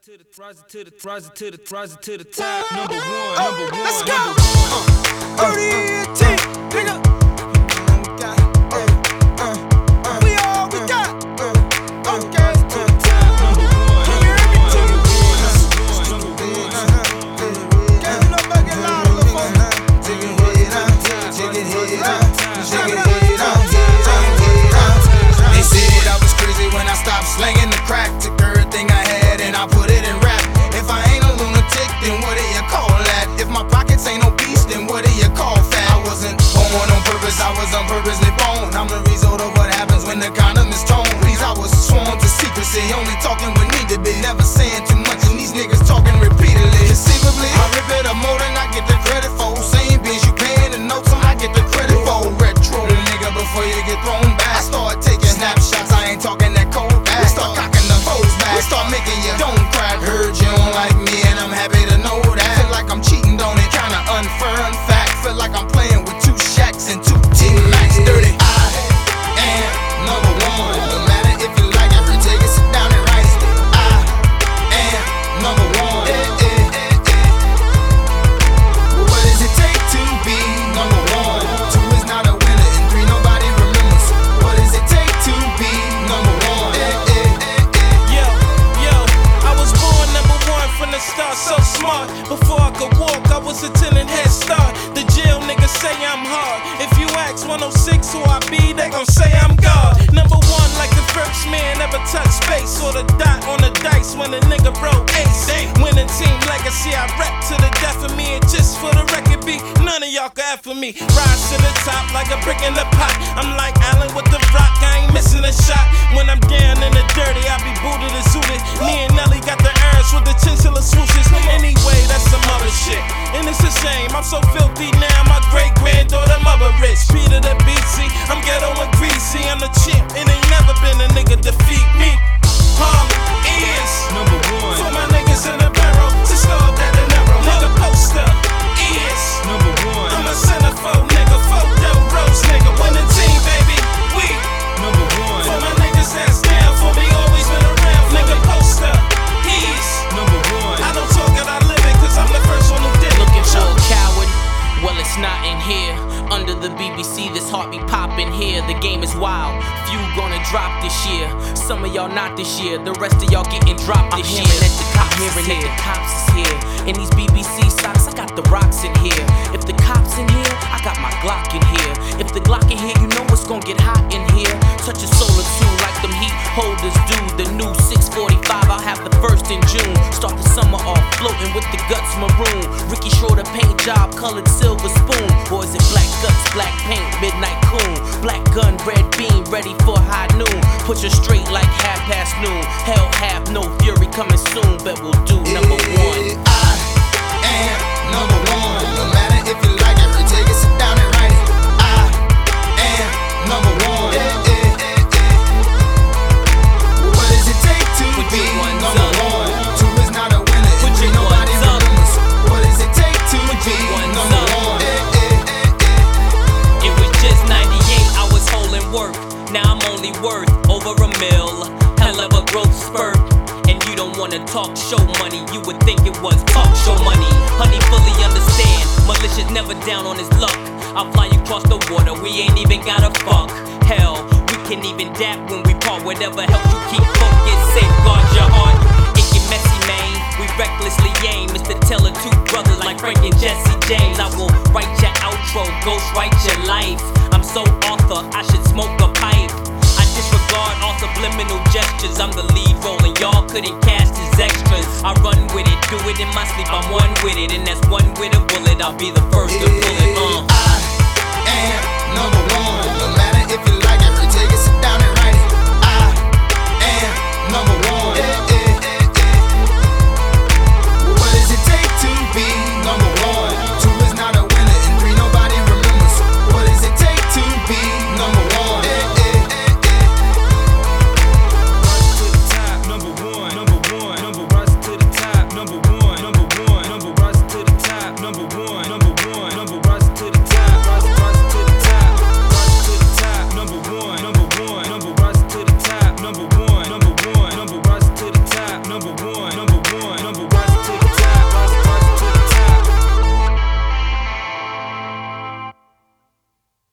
to the top. Number one. Let's go. 3018, nigga. We all we got. Okay. Number one. Can you hear me too? Get it up, back it loud, little folks. They said I was crazy when I stopped slanging the crack. Took everything I had and I put it in rap. If I ain't a lunatic, then what do you call that? If my pockets ain't obese, then what do you call fat? I wasn't born on purpose, I was on purposely born. I'm the result of what happens when the condom is torn. Please, I was sworn to secrecy, only talking what need to be, never saying too much, and these niggas talking repeatedly. Conceivably, I rip it up more than I get the credit for. Same bitch, you paying the notes, and I get the credit for. Retro, nigga, before you get thrown back. I start taking snapshots, I ain't talking that cold back. Start cocking the hose back, start making you don't crack. Heard you don't like me, and I'm happy to know that. Feel like I'm cheating, don't it? Kinda unfair, unfact. Feel like I'm playing with two Shaqs and two T-Max. Dirty. I am number one. No matter if you like it or take it, sit down and write it. I am number one. What does it take to be number one? 2 is not a winner, and 3 nobody remembers. What does it take to be number one? Yo, I was born number one from the start, so smart. Before I could walk, I was attending Head Start. The jail niggas say I'm hard. If you ask 106 who I be, they gon' say I'm God. Number one, like the first man ever touched space, or the dot on the dice when a nigga broke ace. Winning team legacy, I rap to the death of me, and just for the record be, none of y'all can F for me. Rise to the top like a brick in the pot. I'm like Allen with the rock, I ain't missing a shot. When I'm down in the dirty, I be booted and suited. Me and Nelly got the urns with the chinchilla swooshes. Anyway, that's some other shit, and it's a shame I'm so filthy now. My great granddaughter mother rich. Peter the BC, I'm ghetto and greasy. I'm the champ, and ain't never been a nigga defeat me. Harlem is Number one. for my niggas in the barrel. Just go up that narrow. Nigga poster is Number one. I'm a centerfold nigga, photo rose nigga, winning team baby. We Number for one. my niggas that's down for me, always been around. Nigga poster, he's Number one. I don't talk it, I live it, cause I'm the first one who did it. Looking for a coward? Well, it's not in here. Under the BBC, this heart be popping here. The game is wild. Few gonna drop this year. Some of y'all not this year. The rest of y'all getting dropped this year. That the cops is here. The cops is here. In these BBC socks, I got the rocks in here. If the cops in here, I got my Glock in here. If the Glock in here, you know it's gonna get hot in here. Touch a solar too, like them heat holders do. The new 645, I'll have the first in June. Start the summer off floating with the guts maroon. Ricky Schroeder paint job, colored silver spoon. Boys in black guts, black paint, midnight coon. Black gun, red beam, ready for high noon. Put you straight like noon. Hell have no fury coming soon, but we'll do number one. I am number one. No matter if you like it or take it, sit down and write it. I am number one. What does it take to Put be your ones number up. one? 2 is not a winner, Put and 3 your nobody ones up. remembers. What does it take to be your ones number up. one? It was just 98, I was holding work. Now I'm only worth over a mil. Hell of a growth spurt. And you don't wanna talk show money, you would think it was talk show money. Honey, fully understand, malicious never down on his luck. I'll fly you across the water, we ain't even gotta fuck. Hell, we can even dap when we part. Whatever helps you keep focused, safeguard your heart. It get messy, man, we recklessly aim. Mr. Teller, 2 brothers like Frank and Jesse James. I will write your outro, ghost write your life. I'm so author, I should smoke a pipe. I disregard all subliminal gestures. I'm the lead role and y'all couldn't cast as extras. I run with it, do it in my sleep, I'm one with it. And that's one with a bullet, I'll be the first to pull it. I am number one. No matter if you like it